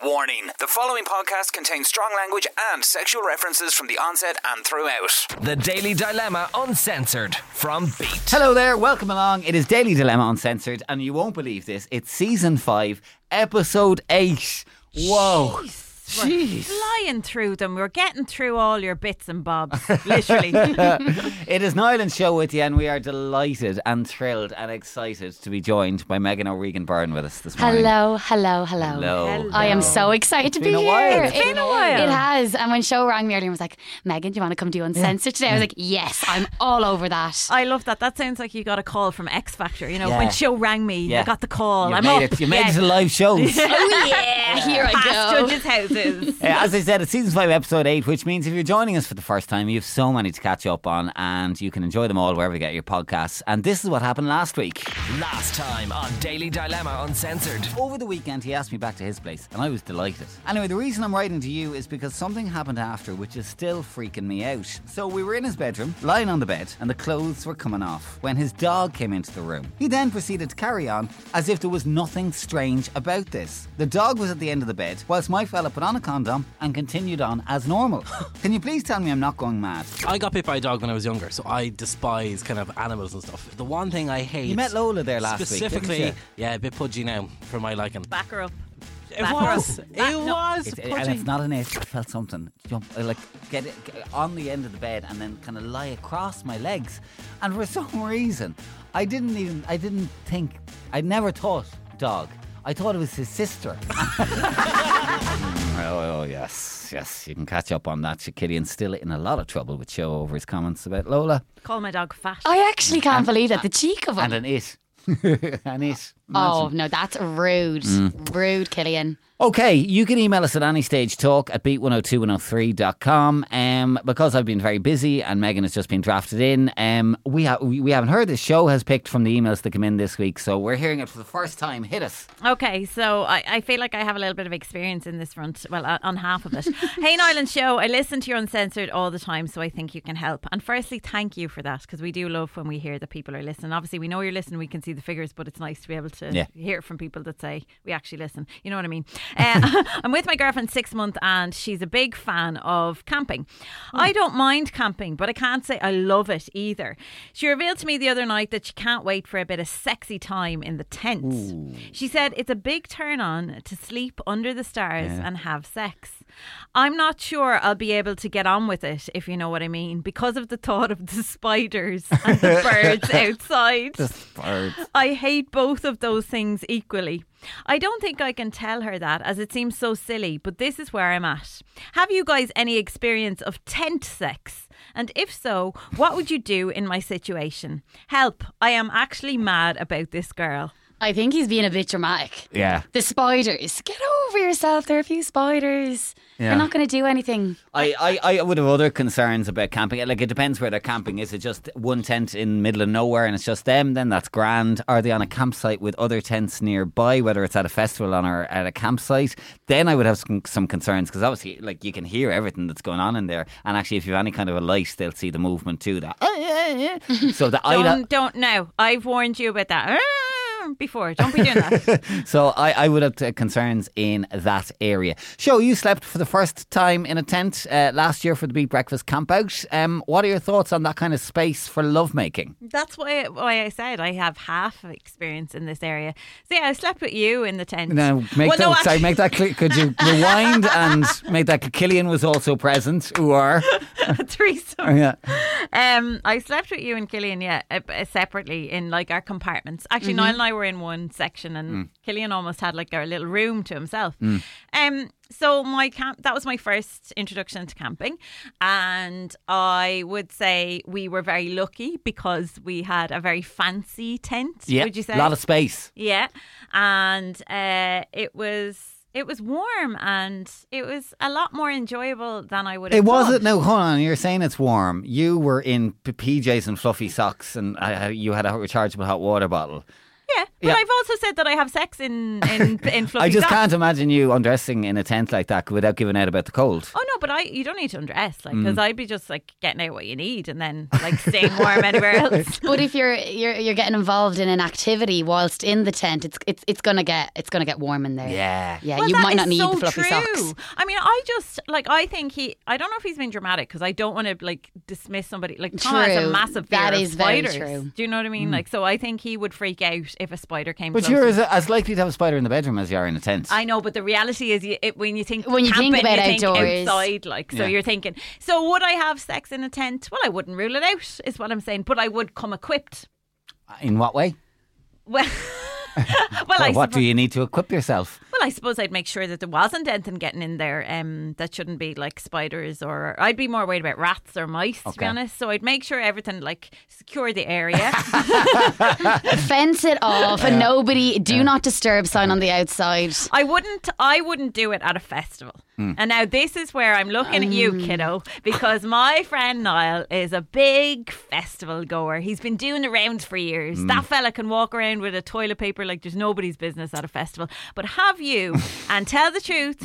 Warning: the following podcast contains strong language and sexual references from the onset and throughout. The Daily Dilemma Uncensored from Beat. Hello there, welcome along. It is Daily Dilemma Uncensored, and you won't believe this. It's season 5, episode 8. Whoa. Jeez. We're flying through them. We're getting through all your bits and bobs, literally. It is Niall's show with you, and we are delighted and thrilled and excited to be joined by Megan O'Regan Byrne with us this morning. Hello. I am so excited to be here. It's been a while. It has. And when show rang me earlier and was like, Megan, do you want to come do Uncensored today? I was like, yes, I'm all over that. I love that. That sounds like you got a call from X Factor. You know, when show rang me, I got the call. You made it to live shows. Oh yeah, here I Past go. judges' houses. As I said, it's season 5, episode 8, which means if you're joining us for the first time, you have so many to catch up on, and you can enjoy them all wherever you get your podcasts. And this is what happened last week. Last time on Daily Dilemma Uncensored. Over the weekend, he asked me back to his place, and I was delighted. Anyway, the reason I'm writing to you is because something happened after, which is still freaking me out. So we were in his bedroom, lying on the bed, and the clothes were coming off when his dog came into the room. He then proceeded to carry on as if there was nothing strange about this. The dog was at the end of the bed, whilst my fella put on a condom and continued on as normal. Can you please tell me I'm not going mad? I got bit by a dog when I was younger, so I despise kind of animals and stuff. The one thing I hate... You met Lola there last week, specifically, didn't you? Yeah, a bit pudgy now, for my liking. Back her up. It was And pudgy. it's not an it. I felt something jump, get on the end of the bed and then kind of lie across my legs. And for some reason, I never thought dog. I thought it was his sister. Oh, yes. You can catch up on that. Killian's still in a lot of trouble with Show over his comments about Lola. Call my dog fat. I actually can't believe that. The cheek of him. And an it. An it. Oh, no, that's rude. Rude, Killian. Okay, you can email us at anystagetalk at beat102103.com. Because I've been very busy and Megan has just been drafted in, we haven't heard. This show has picked from the emails that come in this week, so we're hearing it for the first time. Hit us. Okay, so I feel like I have a little bit of experience in this front. Well, on half of it. Hey, Niall's show. I listen to your Uncensored all the time, so I think you can help. And firstly, thank you for that, because we do love when we hear that people are listening. Obviously, we know you're listening. We can see the figures, but it's nice to be able to hear from people that say we actually listen. You know what I mean? I'm with my girlfriend 6 months, and she's a big fan of camping. I don't mind camping, but I can't say I love it either. She revealed to me the other night that she can't wait for a bit of sexy time in the tent. Ooh. She said it's a big turn on to sleep under the stars and have sex. I'm not sure I'll be able to get on with it, if you know what I mean, because of the thought of the spiders and the birds outside. The birds. I hate both of those things equally. I don't think I can tell her that, as it seems so silly, but this is where I'm at. Have you guys any experience of tent sex? And if so, what would you do in my situation? Help, I am actually mad about this girl. I think he's being a bit dramatic. Yeah. The spiders. Get over yourself. There are a few spiders. Yeah. They're not going to do anything. I would have other concerns about camping. Like, it depends where they're camping. Is it just one tent in the middle of nowhere and it's just them? Then that's grand. Are they on a campsite with other tents nearby, whether it's at a festival or at a campsite? Then I would have some concerns, because obviously, like, you can hear everything that's going on in there. And actually, if you have any kind of a light, they'll see the movement too. That so that don't know. I've warned you about that before. Don't be doing that. So I would have concerns in that area. Show, you slept for the first time in a tent last year for the Beat Breakfast Camp Out. What are your thoughts on that kind of space for lovemaking? That's why I said I have half experience in this area. So yeah, I slept with you in the tent. Now, make that clear. Could you rewind and make that Killian was also present? Or a threesome. Oh, yeah. I slept with you and Killian, separately in like our compartments. Actually, Niall and I were in one section, and Killian almost had like a little room to himself. So that was my first introduction to camping, and I would say we were very lucky because we had a very fancy tent. Yeah, would you say? A lot of space. Yeah, and it was warm, and it was a lot more enjoyable than I would have thought. Was it? No, hold on. You're saying it's warm. You were in PJs and fluffy socks, and you had a rechargeable hot water bottle. Yeah. But Yeah. I've also said that I have sex in fluffy I just socks. can't imagine you undressing in a tent like that without giving out about the cold. Oh no, but you don't need to undress, like, because I'd be just like getting out what you need and then like staying warm anywhere else. But if you're getting involved in an activity whilst in the tent, it's gonna get warm in there. Yeah. Yeah, Well, you that might is not need so the fluffy true. socks. I mean, I think I don't know if he's being dramatic because I don't want to like dismiss somebody. Like Tom has a True. massive fear That of is very spiders. true. Do you know what I mean? Like, so I think he would freak out if a spider came But closer. you're as likely to have a spider in the bedroom as you are in a tent. I know, but the reality is, when you think When you think camping, about you think outdoors. outside, like, so Yeah. you're thinking. So would I have sex in a tent? Well, I wouldn't rule it out, is what I'm saying. But I would come equipped. In what way? Well, What do you need to equip yourself? Well, I suppose I'd make sure that there wasn't anything getting in there that shouldn't be like spiders, or I'd be more worried about rats or mice, to be Okay. honest. So I'd make sure everything, like, secure the area. Fence it off, and nobody do not disturb sign on the outside. I wouldn't do it at a festival. And now this is where I'm looking at you, kiddo, because my friend Niall is a big festival goer. He's been doing the rounds for years. That fella can walk around with a toilet paper like there's nobody's business at a festival. But have you, and tell the truth,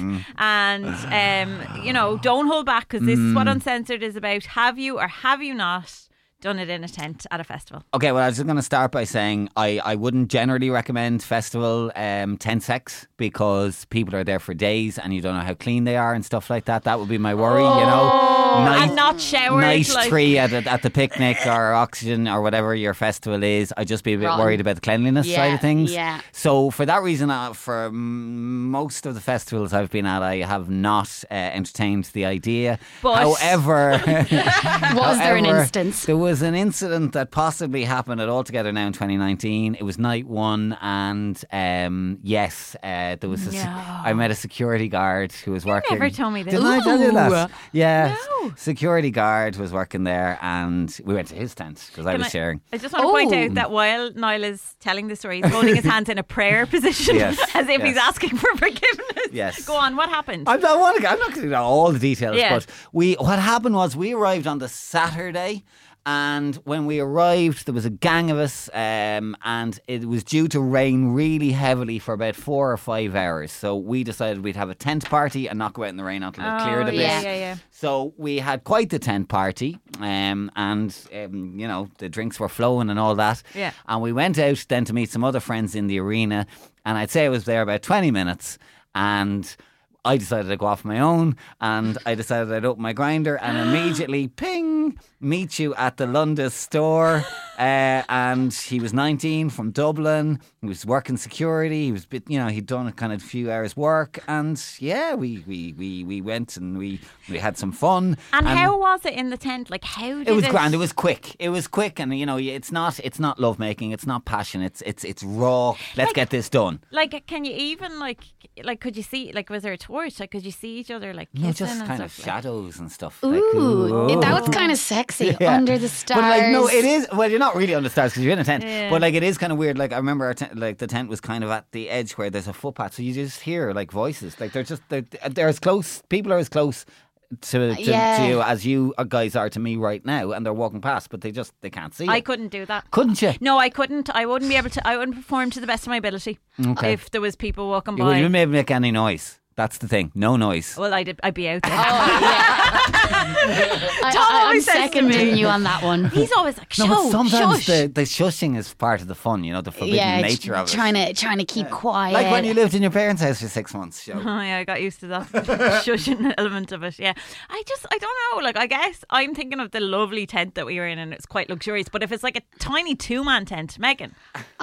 and don't hold back, because this is what Uncensored is about. Have you or have you not done it in a tent at a festival? Okay, well, I was just going to start by saying I wouldn't generally recommend festival tent sex because people are there for days and you don't know how clean they are and stuff like that. That would be my worry, you know. And not showered, Nice like- tree at the picnic or Oxygen or whatever your festival is. I'd just be a bit Rotten. worried about the cleanliness side Yeah, of things. yeah. So for that reason, for most of the festivals I've been at, I have not entertained the idea. But- However... Was there an However, instance? There was an incident that possibly happened at Altogether Now in 2019. It was night one, and yes, there was. I met a security guard who was working. never told me this. Didn't I tell you that? Ooh. Yeah, No. security guard was working there, and we went to his tent because I was sharing. I just want to point Oh. out that while Niall is telling the story, he's holding his hands in a prayer position, Yes, as if he's yes. asking for forgiveness. Yes. Go on, what happened? I'm not going to do all the details, Yeah. but what happened was we arrived on the Saturday. And when we arrived, there was a gang of us, and it was due to rain really heavily for about 4 or 5 hours. So we decided we'd have a tent party and not go out in the rain until it cleared a bit. yeah. So we had quite the tent party, and the drinks were flowing and all that. Yeah. And we went out then to meet some other friends in the arena, and I'd say I was there about 20 minutes, and I decided to go off my own, and I decided I'd open my grinder and immediately ping, meet you at the London store. And he was 19 from Dublin. He was working security. He was, he'd done a kind of few hours work, and yeah, we went and we had some fun. and how was it in the tent? Like, how did it? It was grand. It was quick. And it's not lovemaking. It's not passion. It's raw. Let's get this done. Like, can you even like could you see, like, was there a torch? Like, could you see each other like kissing No, just and kind of stuff? Like, shadows and stuff. Ooh, that was kind of sexy. Yeah. Under the stars. But like, no, it is. Well, you're not really under stars because you're in a tent. Yeah. But like, it is kind of weird. Like, I remember our tent, like the tent was kind of at the edge where there's a footpath, so you just hear like voices. Like they're as close. People are as close to you as you guys are to me right now, and they're walking past, but they can't see. I you. couldn't do that. Couldn't you? No, I couldn't. I wouldn't be able to. I wouldn't perform to the best of my ability Okay. if there was people walking You by. wouldn't be able to make any noise. That's the thing. No noise. Well, I'd be out there. I'm always says to seconding me- you on that one. He's always like, No, but sometimes shush. the shushing is part of the fun. The forbidden Yeah, nature of it. trying to keep quiet. Like when you lived in your parents' house for 6 months. Oh yeah, I got used to that shushing element of it. Yeah, I don't know. Like, I guess I'm thinking of the lovely tent that we were in, and it's quite luxurious. But if it's like a tiny 2-man tent, Megan,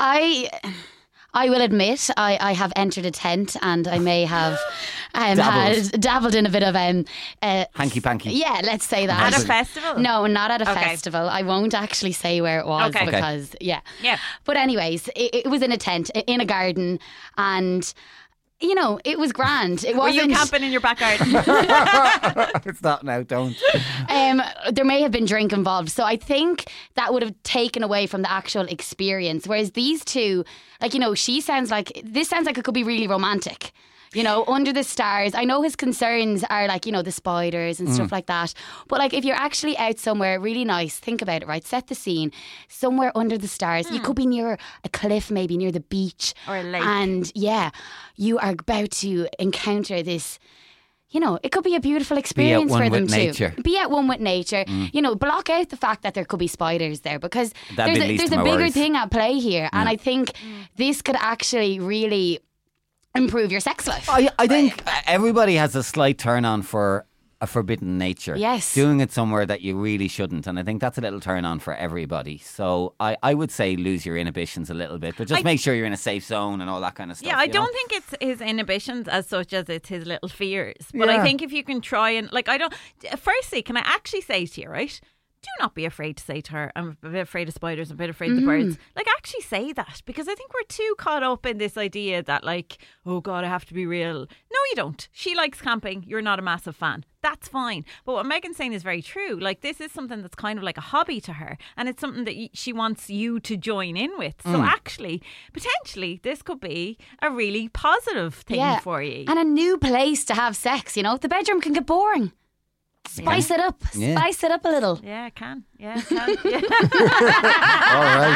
I will admit I have entered a tent, and I may have dabbled in a bit of Hanky panky. Yeah, let's say that. at a festival. No, not at a Okay. festival. I won't actually say where it was Okay. because yeah. But anyways, it was in a tent in a garden, and it was grand. It were wasn't. you camping in your back garden? It's not now, don't. There may have been drink involved, so I think that would have taken away from the actual experience. Whereas these two, this sounds like it could be really romantic. You know, under the stars. I know his concerns are like, you know, the spiders and stuff like that. But like if you're actually out somewhere really nice, think about it, right? Set the scene. Somewhere under the stars. You could be near a cliff, maybe near the beach. Or a lake. And yeah, you are about to encounter this. You know, it could be a beautiful experience for them too. Be at one with nature. You know, block out the fact that there could be spiders there because there's a bigger thing at play here. And I think this could actually really improve your sex life. I think everybody has a slight turn on for a forbidden nature. Yes. Doing it somewhere that you really shouldn't. And I think that's a little turn on for everybody. So I would say lose your inhibitions a little bit, but just make sure you're in a safe zone and all that kind of stuff. Yeah, I don't think it's his inhibitions as such as it's his little fears. But I think if you can try and, like, firstly, can I actually say to you, right? Do not be afraid to say to her, I'm a bit afraid of spiders, I'm a bit afraid of the birds. Like, actually say that, because I think we're too caught up in this idea that, like, oh God, I have to be real. No, you don't. She likes camping. You're not a massive fan. That's fine. But what Megan's saying is very true. Like, this is something that's kind of like a hobby to her, and it's something that she wants you to join in with. So actually, potentially, this could be a really positive thing for you. And a new place to have sex, you know? The bedroom can get boring. Spice it up. Yeah. Spice it up a little. Yeah, it can. Yeah, it can. Yeah. All right.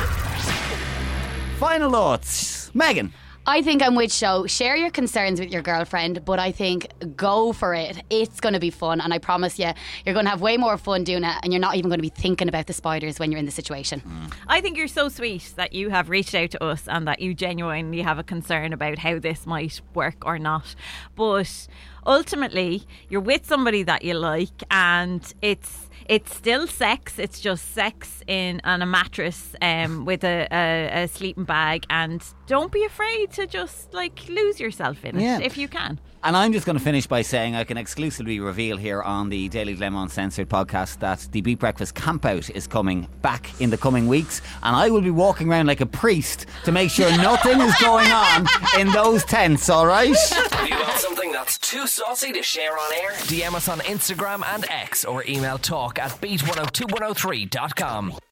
Final thoughts. Megan. I think I'm with Show. Share your concerns with your girlfriend, but I think go for it. It's going to be fun, and I promise you, you're going to have way more fun doing it, and you're not even going to be thinking about the spiders when you're in the situation. I think you're so sweet that you have reached out to us and that you genuinely have a concern about how this might work or not. But ultimately, you're with somebody that you like, and it's still sex. It's just sex on a mattress with a sleeping bag, and don't be afraid to just like lose yourself in it if you can. And I'm just going to finish by saying I can exclusively reveal here on the Daily Dilemma Uncensored podcast that the Beat Breakfast Campout is coming back in the coming weeks, and I will be walking around like a priest to make sure nothing is going on in those tents, alright? Have you got something that's too saucy to share on air? DM us on Instagram and X or email talk@beat102103.com.